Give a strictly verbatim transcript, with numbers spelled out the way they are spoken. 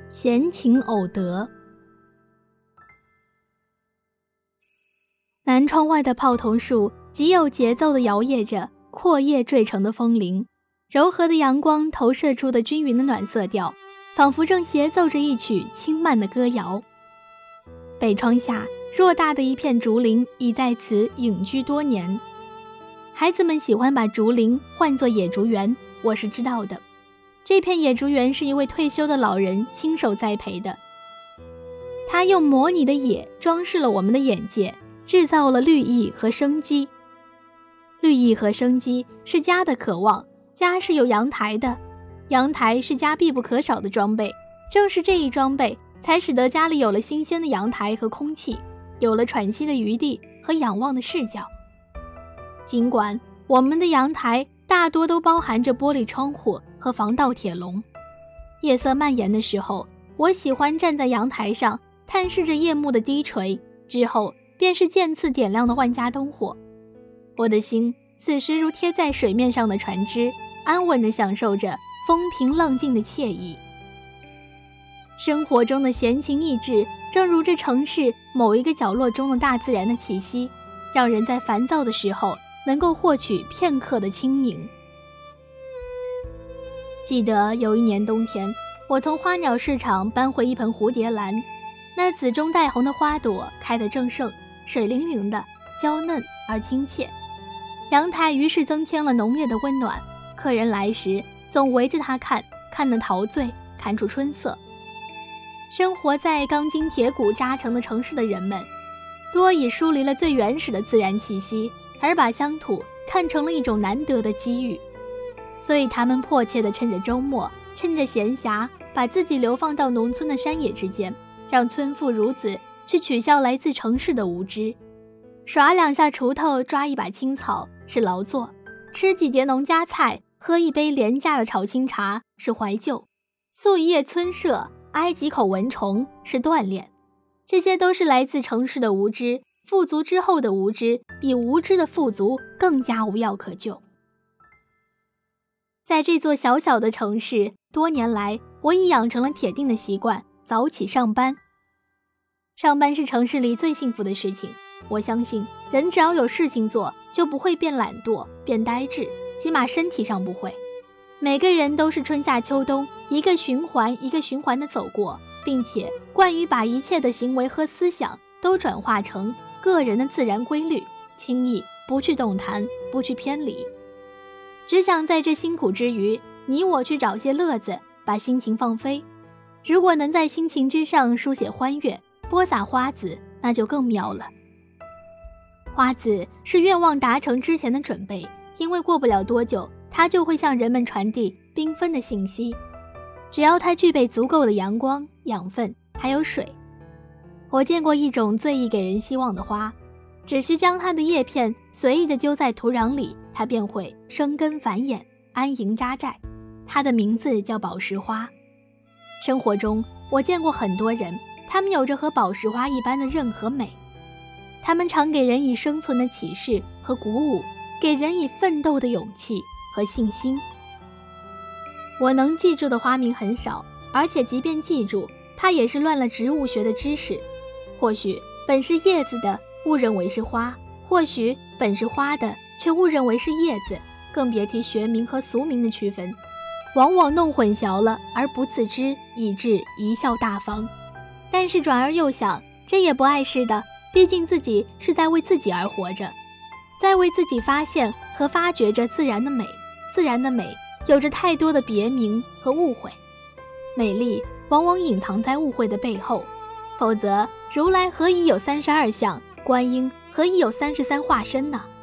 闲情偶得。南窗外的泡桐树极有节奏地摇曳着阔叶缀成的风铃，柔和的阳光投射出的均匀的暖色调，仿佛正协奏着一曲轻慢的歌谣。北窗下偌大的一片竹林已在此隐居多年，孩子们喜欢把竹林唤作野竹园，我是知道的。这片野竹园是一位退休的老人亲手栽培的，他用模拟的野装饰了我们的眼界，制造了绿意和生机。绿意和生机是家的渴望，家是有阳台的，阳台是家必不可少的装备，正是这一装备才使得家里有了新鲜的阳台和空气，有了喘息的余地和仰望的视角。尽管我们的阳台大多都包含着玻璃窗户和防盗铁笼，夜色蔓延的时候，我喜欢站在阳台上探视着夜幕的低垂，之后便是渐次点亮的万家灯火。我的心此时如贴在水面上的船只，安稳地享受着风平浪静的惬意。生活中的闲情逸致，正如这城市某一个角落中的大自然的气息，让人在烦躁的时候能够获取片刻的清宁。记得有一年冬天，我从花鸟市场搬回一盆蝴蝶兰，那紫中带红的花朵开得正盛，水灵灵的，娇嫩而亲切。阳台于是增添了浓烈的温暖，客人来时总围着它看，看得陶醉，看出春色。生活在钢筋铁骨扎成的城市的人们，多已疏离了最原始的自然气息，而把乡土看成了一种难得的机遇，所以他们迫切地趁着周末，趁着闲暇，把自己流放到农村的山野之间，让村妇孺子去取笑来自城市的无知。耍两下锄头，抓一把青草是劳作，吃几碟农家菜，喝一杯廉价的炒青茶是怀旧，宿一夜村舍，挨几口蚊虫是锻炼。这些都是来自城市的无知，富足之后的无知比无知的富足更加无药可救。在这座小小的城市，多年来我已养成了铁定的习惯，早起上班。上班是城市里最幸福的事情，我相信人只要有事情做，就不会变懒惰变呆滞，起码身体上不会。每个人都是春夏秋冬一个循环一个循环地走过，并且惯于把一切的行为和思想都转化成个人的自然规律，轻易不去动弹，不去偏离。只想在这辛苦之余，你我去找些乐子，把心情放飞。如果能在心情之上书写欢悦，播撒花籽，那就更妙了。花籽是愿望达成之前的准备，因为过不了多久，它就会向人们传递缤纷的信息。只要它具备足够的阳光、养分还有水。我见过一种最易给人希望的花，只需将它的叶片随意地丢在土壤里，它便会生根繁衍，安营扎寨。它的名字叫宝石花。生活中我见过很多人，他们有着和宝石花一般的韧和美，他们常给人以生存的启示和鼓舞，给人以奋斗的勇气和信心。我能记住的花名很少，而且即便记住，它也是乱了植物学的知识。或许本是叶子的误认为是花，或许本是花的却误认为是叶子，更别提学名和俗名的区分，往往弄混淆了而不自知，以致贻笑大方。但是转而又想，这也不碍事的，毕竟自己是在为自己而活着，在为自己发现和发掘着自然的美。自然的美有着太多的别名和误会，美丽往往隐藏在误会的背后，否则如来何以有三十二相，观音何以有三十三化身呢？